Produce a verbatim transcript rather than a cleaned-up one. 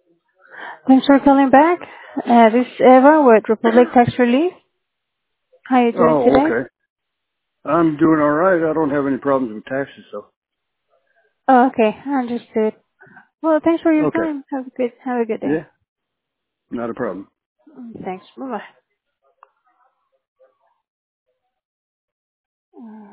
Thanks for calling back. Uh, this is Eva with Republic Tax Relief. How are you doing Oh, today? okay. I'm doing all right. I don't have any problems with taxes, so. Oh, okay. Understood. Well, thanks for your Okay. time. Have a good, have a good Yeah, day. not a problem. Mm, Thanks. Bye-bye. Mm.